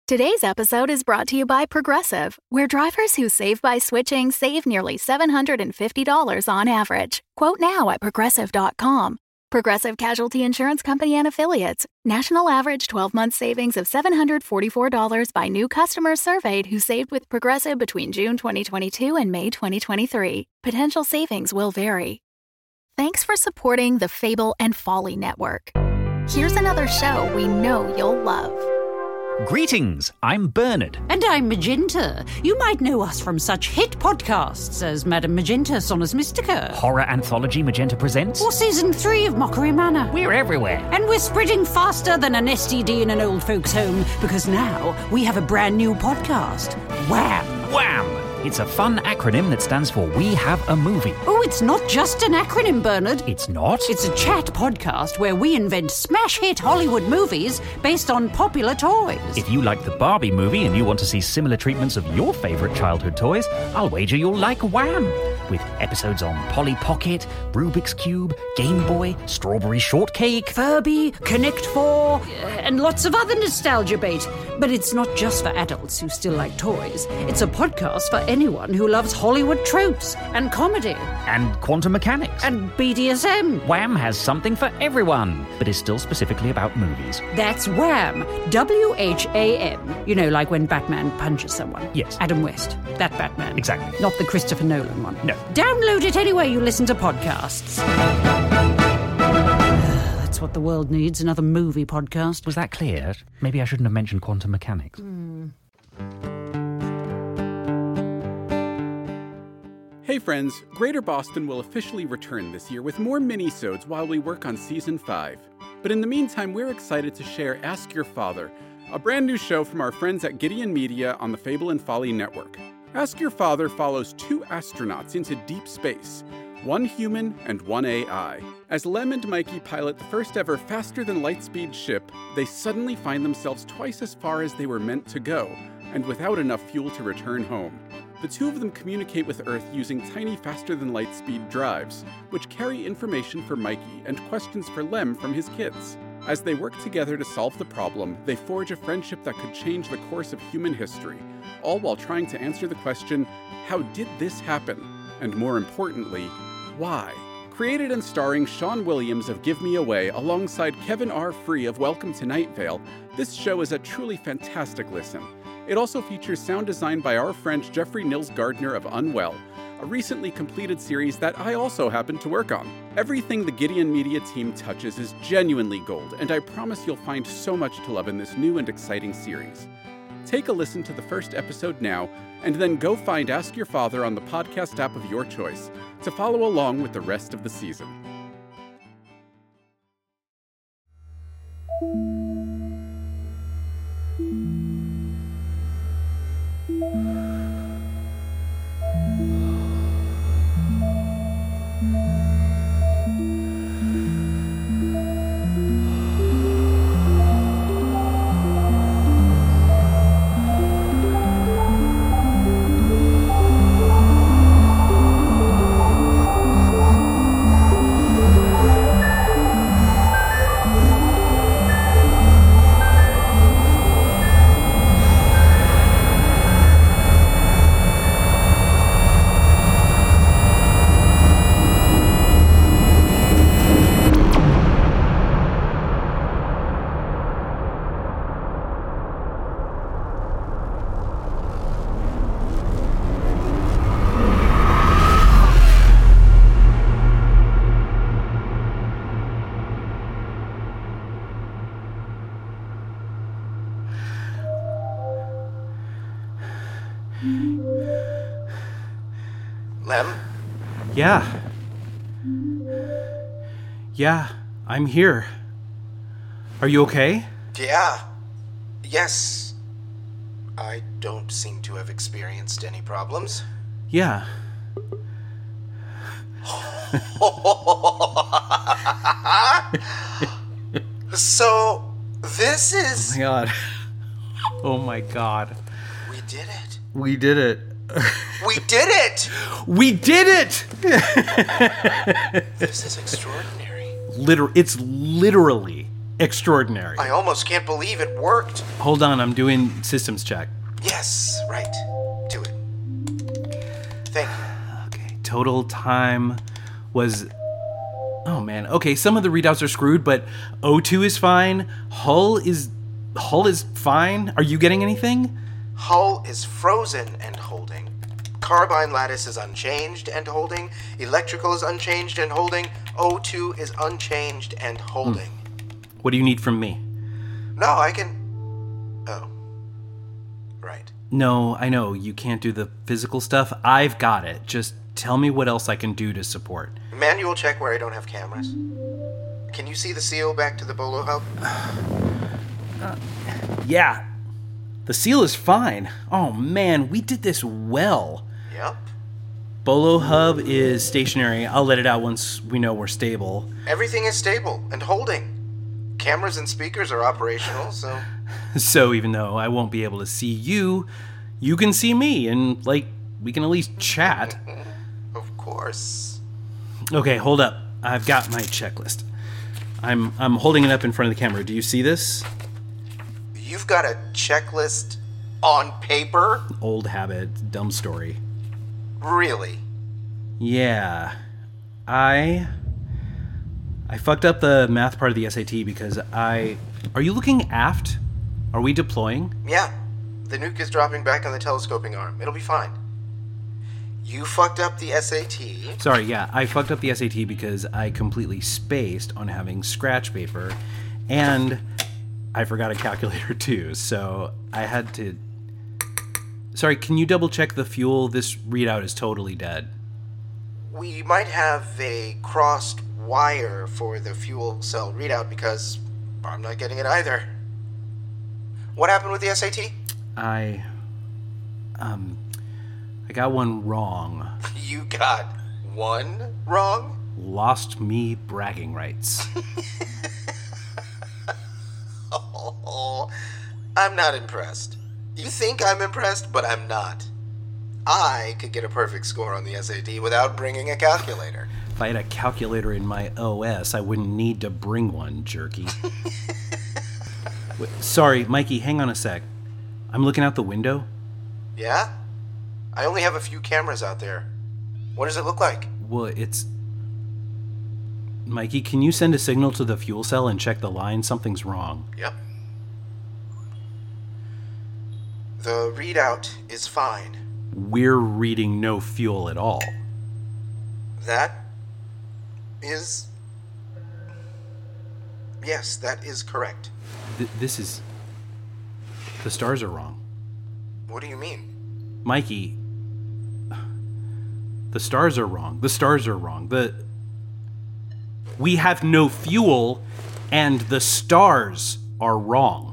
Today's episode is brought to you by Progressive, where drivers who save by switching save nearly $750 on average. Quote now at Progressive.com. Progressive Casualty Insurance Company and Affiliates. National average 12-month savings of $744 by new customers surveyed who saved with Progressive between June 2022 and May 2023. Potential savings will vary. Thanks for supporting the Fable and Folly Network. Here's another show we know you'll love. Greetings, I'm Bernard. And I'm Magenta. You might know us from such hit podcasts as Madame Magenta Sonus Mystica. Horror anthology Magenta Presents. Or Season 3 of Mockery Manor. We're everywhere. And we're spreading faster than an STD in an old folks' home, because now we have a brand new podcast. Wham! Wham! It's a fun acronym that stands for We Have a Movie. Oh, it's not just an acronym, Bernard. It's not? It's a chat podcast where we invent smash hit Hollywood movies based on popular toys. If you like the Barbie movie and you want to see similar treatments of your favourite childhood toys, I'll wager you'll like Wham! With episodes on Polly Pocket, Rubik's Cube, Game Boy, Strawberry Shortcake, Furby, Connect 4, and lots of other nostalgia bait. But it's not just for adults who still like toys. It's a podcast for anyone who loves Hollywood tropes and comedy. And quantum mechanics. And BDSM. Wham has something for everyone, but is still specifically about movies. That's Wham! WHAM. You know, like when Batman punches someone. Yes. Adam West. That Batman. Exactly. Not the Christopher Nolan one. No. Download it anywhere you listen to podcasts. That's what the world needs, another movie podcast. Was that clear? Maybe I shouldn't have mentioned quantum mechanics. Hey friends, Greater Boston will officially return this year with more mini-sodes while we work on Season 5. But in the meantime, we're excited to share Ask Your Father, a brand new show from our friends at Gideon Media on the Fable and Folly Network. Ask Your Father follows two astronauts into deep space, one human and one AI. As Lem and Mikey pilot the first ever faster-than-light-speed ship, they suddenly find themselves twice as far as they were meant to go, and without enough fuel to return home. The two of them communicate with Earth using tiny faster-than-light-speed drives, which carry information for Mikey and questions for Lem from his kids. As they work together to solve the problem, they forge a friendship that could change the course of human history, all while trying to answer the question, how did this happen? And more importantly, why? Created and starring Sean Williams of Give Me Away alongside Kevin R. Free of Welcome to Night Vale, this show is a truly fantastic listen. It also features sound design by our friend Jeffrey Nils Gardner of Unwell, a recently completed series that I also happen to work on. Everything the Gideon Media team touches is genuinely gold, and I promise you'll find so much to love in this new and exciting series. Take a listen to the first episode now, and then go find Ask Your Father on the podcast app of your choice to follow along with the rest of the season. Lem? Yeah, I'm here. Are you okay? Yeah. Yes. I don't seem to have experienced any problems. Yeah. So, this is... Oh my god. Oh my god. We did it. We did it. We did it! We did it! This is extraordinary. It's literally extraordinary. I almost can't believe it worked. Hold on, I'm doing systems check. Yes, right. Do it. Thank you. Okay, total time was... Oh man, okay, some of the readouts are screwed, but O2 is fine. Hull is fine. Are you getting anything? Hull is frozen and holding. Carbine lattice is unchanged and holding. Electrical is unchanged and holding. O2 is unchanged and holding. What do you need from me? No, I can... Oh. Right. No, I know, you can't do the physical stuff. I've got it. Just tell me what else I can do to support. Manual check where I don't have cameras. Can you see the seal back to the Bolo hub? Yeah. The seal is fine. Oh man, we did this well. Yep. Bolo hub is stationary. I'll let it out once we know we're stable. Everything is stable and holding. Cameras and speakers are operational, so... So even though I won't be able to see you, you can see me, and, we can at least chat. Of course. Okay, hold up. I've got my checklist. I'm holding it up in front of the camera. Do you see this? You've got a checklist on paper? Old habit, dumb story. Really? Yeah. I fucked up the math part of the SAT because Are you looking aft? Are we deploying? Yeah. The nuke is dropping back on the telescoping arm. It'll be fine. You fucked up the SAT. Sorry, yeah, I fucked up the SAT because I completely spaced on having scratch paper, and I forgot a calculator too, so I had to... Sorry, can you double check the fuel? This readout is totally dead. We might have a crossed wire for the fuel cell readout because I'm not getting it either. What happened with the SAT? I got one wrong. You got one wrong? Lost me bragging rights. Oh, I'm not impressed. You think I'm impressed, but I'm not. I could get a perfect score on the SAT without bringing a calculator. If I had a calculator in my OS, I wouldn't need to bring one, jerky. Wait, sorry, Mikey, hang on a sec. I'm looking out the window. Yeah? I only have a few cameras out there. What does it look like? Well, it's... Mikey, can you send a signal to the fuel cell and check the line? Something's wrong. Yep. The readout is fine. We're reading no fuel at all. That is... Yes, that is correct. This is... The stars are wrong. What do you mean? Mikey, the stars are wrong. The stars are wrong. We have no fuel, and the stars are wrong.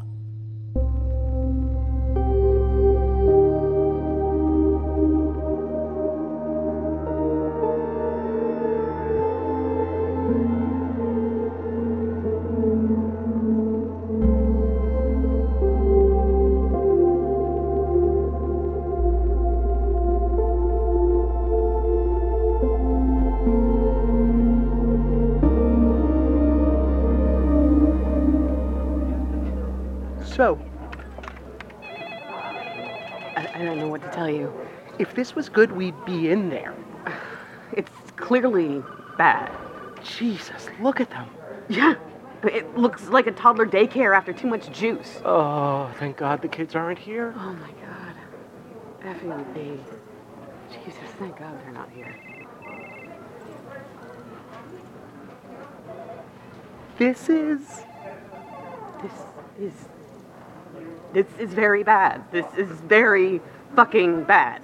So, I don't know what to tell you. if this was good, we'd be in there. It's clearly bad. Jesus, look at them. Yeah, it looks like a toddler daycare after too much juice. Oh, thank God the kids aren't here. Oh my God. Effing B. Jesus, thank God they're not here. This is very bad. This is very fucking bad.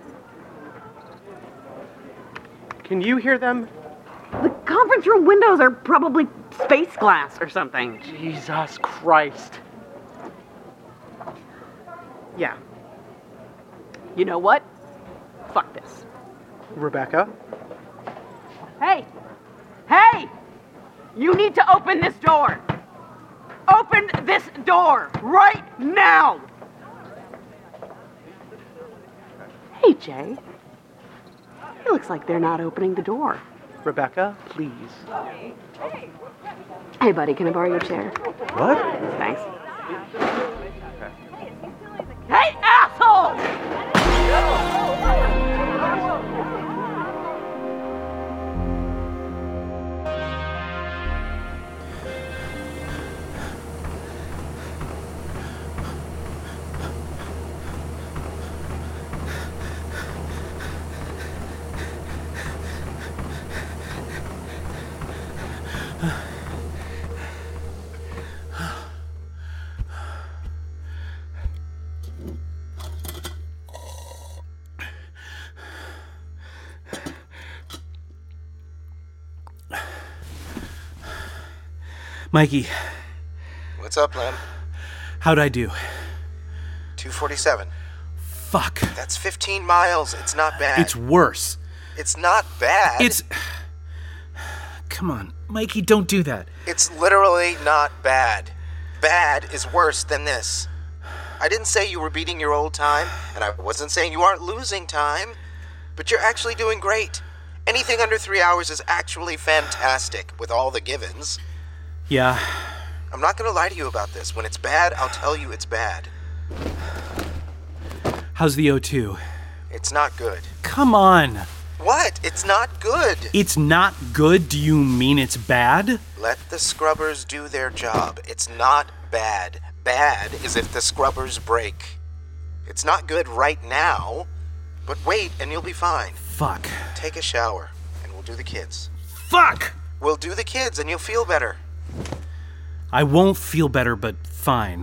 Can you hear them? The conference room windows are probably space glass or something. Jesus Christ. Yeah. You know what? Fuck this. Rebecca? Hey! Hey! You need to open this door! Open this door! Right now! Hey, Jay. It looks like they're not opening the door. Rebecca, please. Hey, buddy, can I borrow your chair? What? Thanks. Hey, asshole! Mikey, What's up, Lem? how'd I do? 247. Fuck. That's 15 miles. It's not bad. It's worse. It's not bad. It's... Come on, Mikey, don't do that. It's literally not bad. Bad is worse than this. I didn't say you were beating your old time, and I wasn't saying you aren't losing time, but you're actually doing great. Anything under 3 hours is actually fantastic, with all the givens. Yeah. I'm not gonna lie to you about this. When it's bad, I'll tell you it's bad. How's the O2? It's not good. Come on. What? It's not good. It's not good? Do you mean it's bad? Let the scrubbers do their job. It's not bad. Bad is if the scrubbers break. It's not good right now, but wait and you'll be fine. Fuck. Take a shower and we'll do the kids. Fuck! We'll do the kids and you'll feel better. I won't feel better, but fine.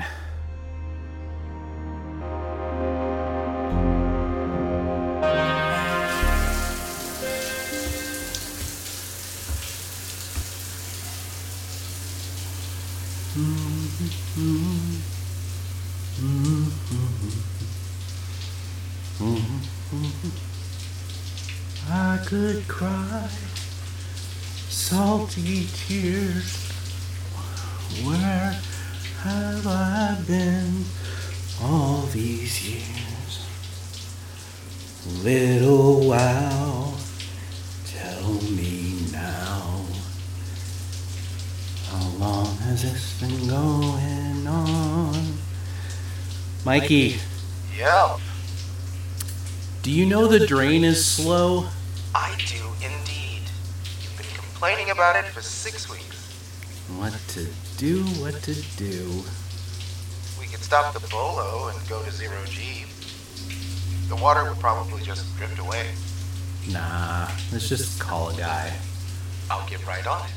I could cry salty tears. Where have I been all these years? Little wow, tell me now, how long has this been going on? Mikey, Yeah, do you know the drain is slow? I do indeed. You've been complaining about it for 6 weeks. What to do, what to do. We could stop the bolo and go to 0G. The water would probably just drift away. Nah, let's just call a guy. I'll get right on it.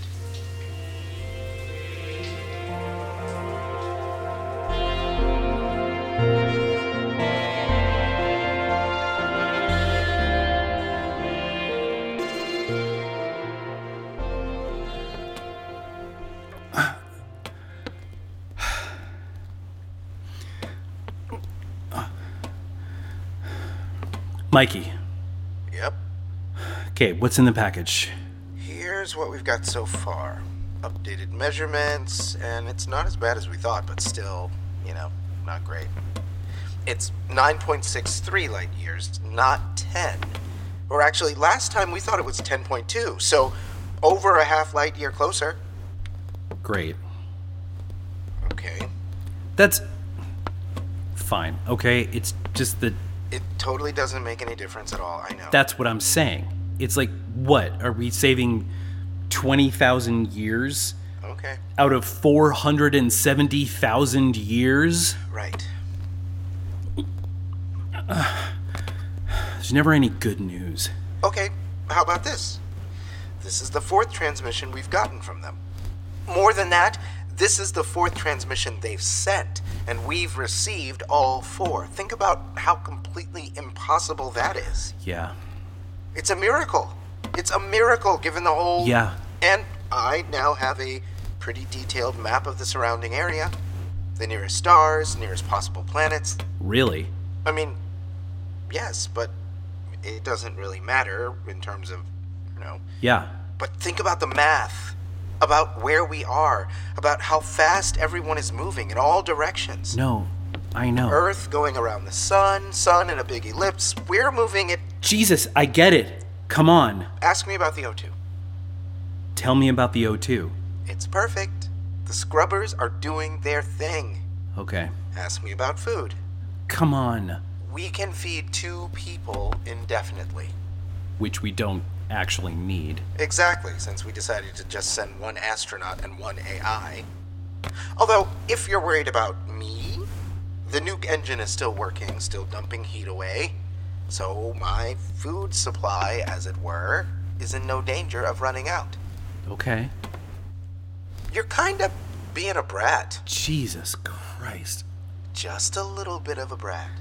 Mikey. Yep. Okay, what's in the package? Here's what we've got so far. Updated measurements, and it's not as bad as we thought, but still, not great. It's 9.63 light years, not 10. Or actually, last time we thought it was 10.2, so over a half light year closer. Great. Okay. That's fine, okay? It's just that It totally doesn't make any difference at all, I know. that's what I'm saying. It's like, what? Are we saving 20,000 years Okay. out of 470,000 years? Right. There's never any good news. Okay, how about this? This is the 4th transmission we've gotten from them. More than that, this is the 4th transmission they've sent, and we've received all 4. Think about how completely impossible that is. Yeah. It's a miracle. It's a miracle given the whole... Yeah. And I now have a pretty detailed map of the surrounding area. The nearest stars, nearest possible planets. Really? I mean, yes, but it doesn't really matter in terms of, Yeah. But think about the math, about where we are, about how fast everyone is moving in all directions. No, I know. Earth going around the sun in a big ellipse. We're moving at... Jesus, I get it. Come on. Ask me about the O2. Tell me about the O2. It's perfect. The scrubbers are doing their thing. Okay. Ask me about food. Come on. We can feed 2 people indefinitely. Which we don't actually need. Exactly, since we decided to just send 1 astronaut and 1 AI. Although, if you're worried about me, the nuke engine is still working, still dumping heat away. So my food supply, as it were, is in no danger of running out. Okay. You're kind of being a brat. Jesus Christ. Just a little bit of a brat.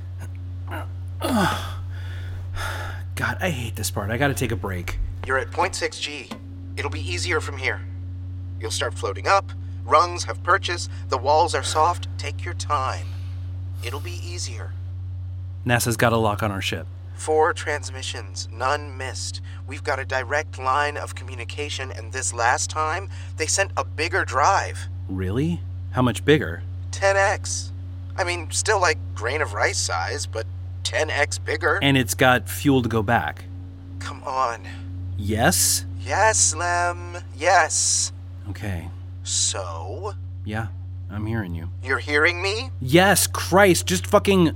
God, I hate this part. I gotta take a break. You're at 0.6 G. It'll be easier from here. You'll start floating up. Rungs have perches. The walls are soft. Take your time. It'll be easier. NASA's got a lock on our ship. 4 transmissions, none missed. We've got a direct line of communication, and this last time, they sent a bigger drive. Really? How much bigger? 10x. I mean, still like grain of rice size, but 10x bigger. And it's got fuel to go back. Come on. Yes? Yes, Lem. Yes. Okay. So? Yeah, I'm hearing you. You're hearing me? Yes, Christ, just fucking...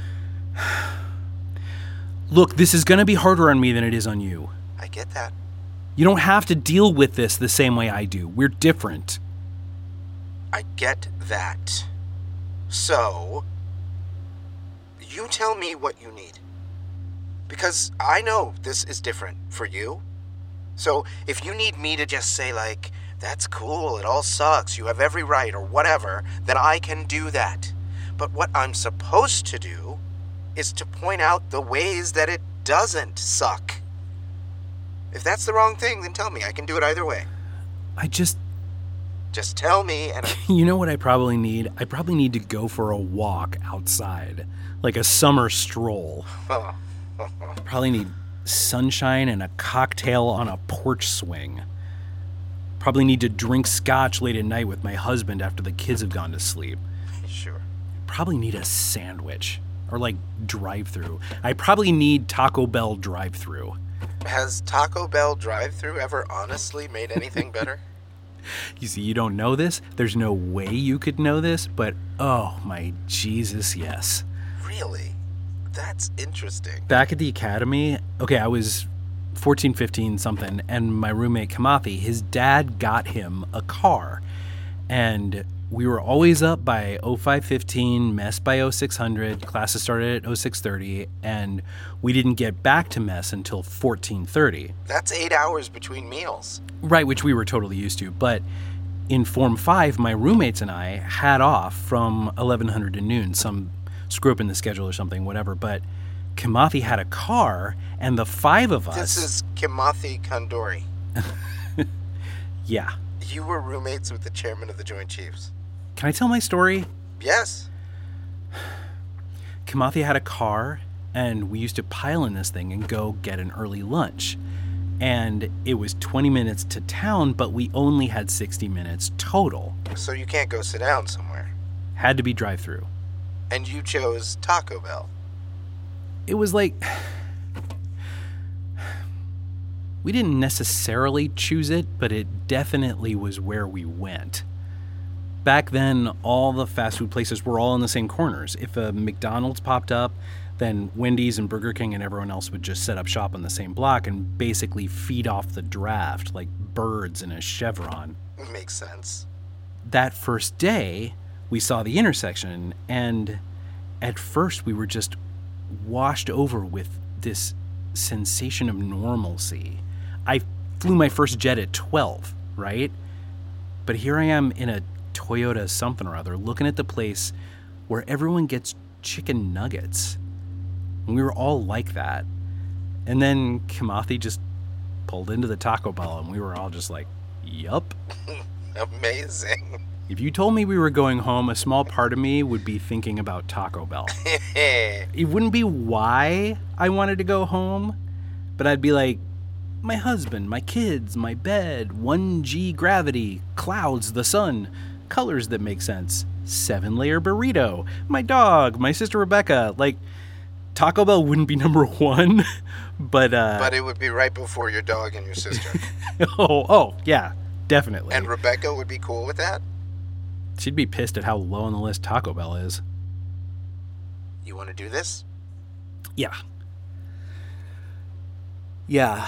Look, this is gonna be harder on me than it is on you. I get that. You don't have to deal with this the same way I do. We're different. I get that. So, you tell me what you need. Because I know this is different for you. So, if you need me to just say, like, that's cool, it all sucks, you have every right, or whatever, then I can do that. But what I'm supposed to do is to point out the ways that it doesn't suck. If that's the wrong thing, then tell me. I can do it either way. Just tell me and... You know what I probably need? I probably need to go for a walk outside. Like a summer stroll. Probably need sunshine and a cocktail on a porch swing. Probably need to drink scotch late at night with my husband after the kids have gone to sleep. Sure. Probably need a sandwich. Or like drive-thru. I probably need Taco Bell drive-thru. Has Taco Bell drive-thru ever honestly made anything better? You see, you don't know this. There's no way you could know this, but oh my Jesus, yes. Really? That's interesting. Back at the academy, okay, I was 14, 15, something, and my roommate Kamathi, his dad got him a car. And we were always up by 05:15, mess by 0600, classes started at 06:30, and we didn't get back to mess until 14:30. That's 8 hours between meals. Right, which we were totally used to. But in Form 5, my roommates and I had off from 1100 to noon, some screw up in the schedule or something, whatever. But Kamathi had a car, and the 5 of us... This is Kamathi Kandori. Yeah. You were roommates with the chairman of the Joint Chiefs. Can I tell my story? Yes. Kamathi had a car, and we used to pile in this thing and go get an early lunch. And it was 20 minutes to town, but we only had 60 minutes total. So you can't go sit down somewhere. Had to be drive-thru. And you chose Taco Bell. It was like... We didn't necessarily choose it, but it definitely was where we went. Back then, all the fast food places were all in the same corners. If a McDonald's popped up, then Wendy's and Burger King and everyone else would just set up shop on the same block and basically feed off the draft like birds in a chevron. Makes sense. That first day, we saw the intersection, and at first we were just washed over with this sensation of normalcy. I flew my first jet at 12, right? But here I am in a Toyota something or other, looking at the place where everyone gets chicken nuggets. And we were all like that. And then Kamathi just pulled into the Taco Bell, and we were all just like, yup. Amazing. If you told me we were going home, a small part of me would be thinking about Taco Bell. It wouldn't be why I wanted to go home, but I'd be like, my husband, my kids, my bed, 1G gravity, clouds, the sun, colors that make sense, 7-layer burrito, my dog, my sister Rebecca. Like, Taco Bell wouldn't be number one, but But it would be right before your dog and your sister. oh, yeah, definitely. And Rebecca would be cool with that? She'd be pissed at how low on the list Taco Bell is. You want to do this? Yeah. Yeah.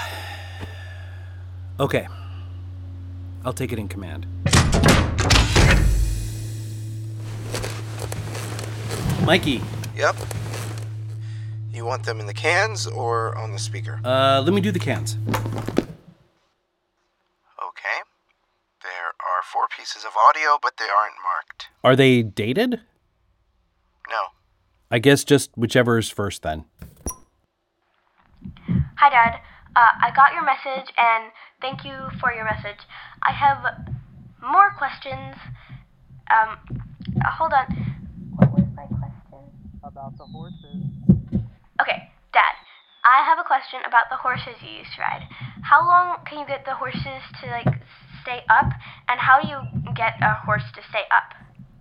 Okay. I'll take it in command. Mikey. Yep. You want them in the cans or on the speaker? Let me do the cans. Okay. There are 4 pieces of audio, but they aren't marked. Are they dated? No. I guess just whichever is first then. Hi, Dad. I got your message, and thank you for your message. I have more questions. Hold on. What was my question? About the horses. Okay, Dad. I have a question about the horses you used to ride. How long can you get the horses to, stay up? And how do you get a horse to stay up?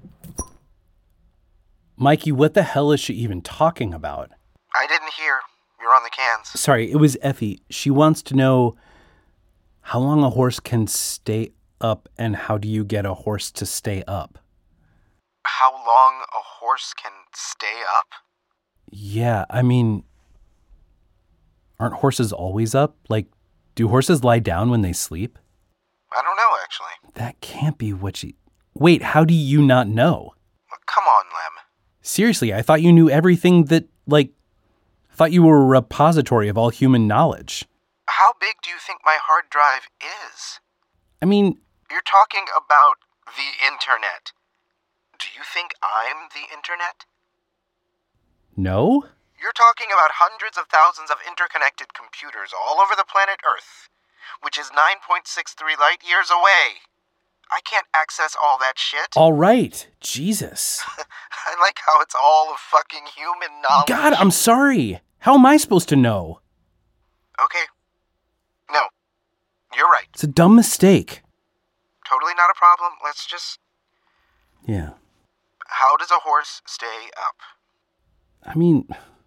Mikey, what the hell is she even talking about? I didn't hear. You're on the cans. Sorry, it was Effie. She wants to know how long a horse can stay up and how do you get a horse to stay up? How long a horse can stay up? Yeah, I mean, aren't horses always up? Do horses lie down when they sleep? I don't know, actually. That can't be what she... Wait, how do you not know? Come on, Lem. Seriously, I thought you knew everything that, I thought you were a repository of all human knowledge. How big do you think my hard drive is? I mean... You're talking about the internet. Do you think I'm the internet? No? You're talking about hundreds of thousands of interconnected computers all over the planet Earth, which is 9.63 light years away. I can't access all that shit. All right. Jesus. I like how it's all of fucking human knowledge. God, I'm sorry. How am I supposed to know? Okay. No. You're right. It's a dumb mistake. Totally not a problem. Let's just... Yeah. How does a horse stay up? I mean...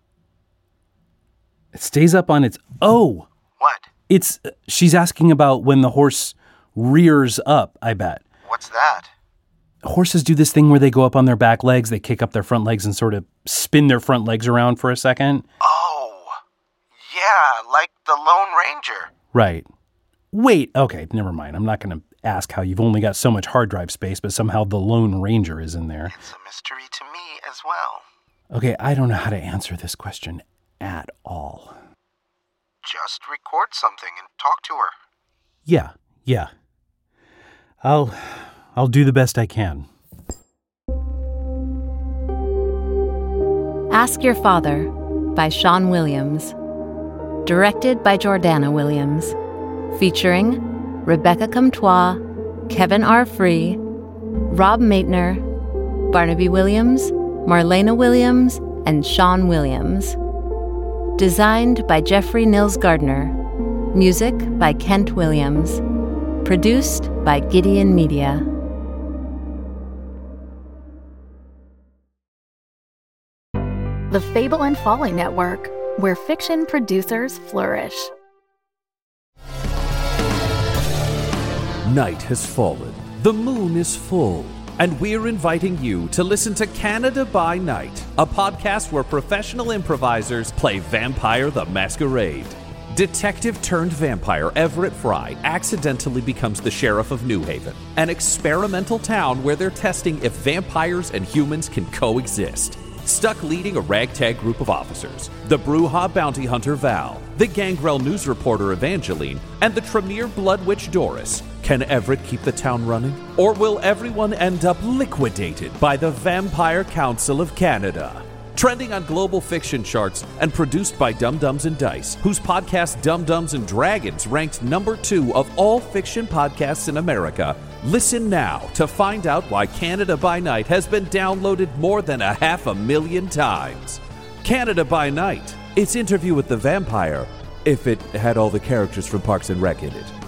It stays up on its... Oh! What? It's... She's asking about when the horse rears up, I bet. What's that? Horses do this thing where they go up on their back legs, they kick up their front legs and sort of spin their front legs around for a second. Oh, yeah, like the Lone Ranger. Right. Wait, okay, never mind. I'm not going to ask how you've only got so much hard drive space, but somehow the Lone Ranger is in there. It's a mystery to me as well. Okay, I don't know how to answer this question at all. Just record something and talk to her. Yeah. I'll do the best I can. Ask Your Father by Sean Williams. Directed by Jordana Williams. Featuring Rebecca Comtois, Kevin R. Free, Rob Maitner, Barnaby Williams, Marlena Williams, and Sean Williams. Designed by Jeffrey Nils Gardner. Music by Kent Williams. Produced by Gideon Media. The Fable and Folly Network, where fiction producers flourish. Night has fallen, the moon is full, and we're inviting you to listen to Canada by Night, a podcast where professional improvisers play Vampire the Masquerade. Detective-turned-vampire Everett Fry accidentally becomes the sheriff of New Haven, an experimental town where they're testing if vampires and humans can coexist. Stuck leading a ragtag group of officers, the Brujah bounty hunter Val, the Gangrel news reporter Evangeline, and the Tremere blood witch Doris. Can Everett keep the town running? Or will everyone end up liquidated by the Vampire Council of Canada? Trending on global fiction charts and produced by Dum Dums and Dice, whose podcast Dum Dums and Dragons ranked number 2 of all fiction podcasts in America. Listen now to find out why Canada by Night has been downloaded more than 500,000 times. Canada by Night. It's Interview with the Vampire, if it had all the characters from Parks and Rec in it.